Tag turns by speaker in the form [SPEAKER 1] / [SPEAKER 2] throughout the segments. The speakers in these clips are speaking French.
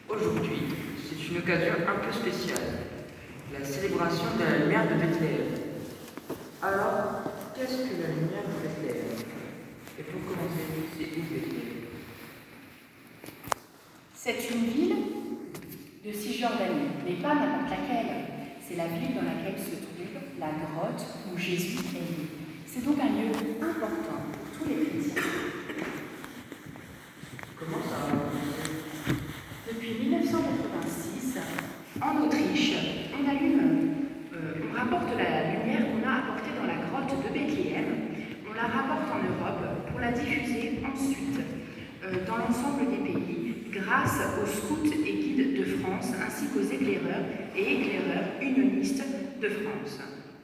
[SPEAKER 1] Aujourd'hui, c'est une occasion un peu spéciale, la célébration de la lumière de Bethléem. Alors, qu'est-ce que la lumière de Bethléem? Et pour commencer, c'est où Bethléem?
[SPEAKER 2] C'est une ville de Cisjordanie, mais pas n'importe laquelle. C'est la ville dans laquelle se trouve la grotte où Jésus est né. C'est donc un lieu important pour tous les chrétiens.
[SPEAKER 1] Comment ça a commencé?
[SPEAKER 2] Depuis 1986, en Autriche, on rapporte la lumière qu'on a apportée dans la grotte de Bethléem. On la rapporte en Europe pour la diffuser ensuite dans l'ensemble des pays grâce aux scouts et guides de France ainsi qu'aux éclaireurs et éclaireurs unionistes de France.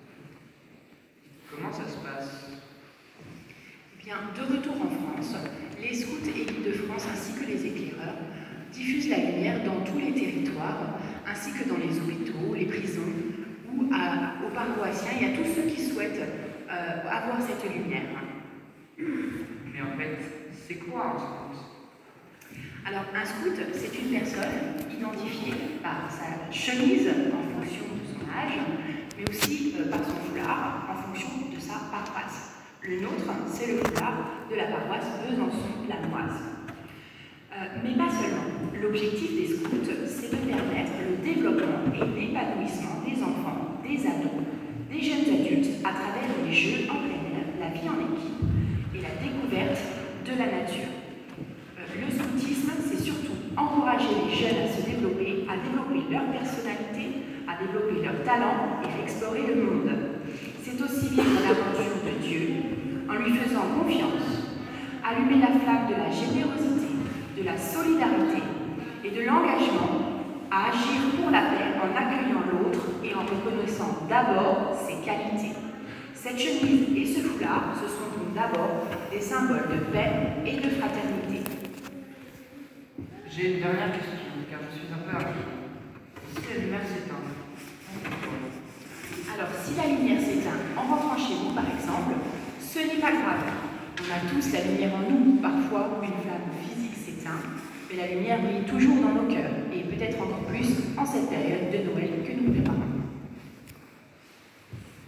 [SPEAKER 1] Comment ça se passe?
[SPEAKER 2] Eh bien, de retour en France, les scouts et guides de France ainsi que les éclaireurs diffusent la lumière dans tous les territoires, ainsi que dans les hôpitaux, les prisons, ou aux paroissiens et à tous ceux qui souhaitent avoir cette lumière.
[SPEAKER 1] Mais en fait, c'est quoi un scout?
[SPEAKER 2] Alors, un scout, c'est une personne identifiée par sa chemise en fonction de son âge, mais aussi par son foulard en fonction de sa paroisse. Le nôtre, c'est le foulard de la paroisse Besançon-Lamoise. Mais pas seulement. L'objectif des scouts, c'est de permettre le développement et l'épanouissement des enfants, des ados, des jeunes adultes à travers les jeux en plein air, la vie en équipe et la découverte de la nature. Le scoutisme, c'est surtout encourager les jeunes à se développer, à développer leur personnalité, à développer leur talent et à explorer le monde. C'est aussi vivre l'aventure de Dieu en lui faisant confiance, allumer la flamme de la générosité, de la solidarité et de l'engagement à agir pour la paix en accueillant l'autre et en reconnaissant d'abord ses qualités. Cette chemise et ce foulard, ce sont donc d'abord des symboles de paix et de fraternité.
[SPEAKER 1] J'ai une dernière question, car je suis un peu inquiet. Si la lumière s'éteint,
[SPEAKER 2] Alors, si la lumière s'éteint en rentrant chez vous, par exemple, ce n'est pas grave. On a tous la lumière en nous. Parfois, une flamme physique s'éteint, mais la lumière brille toujours dans nos cœurs, et peut-être encore plus en cette période de Noël que nous préparons.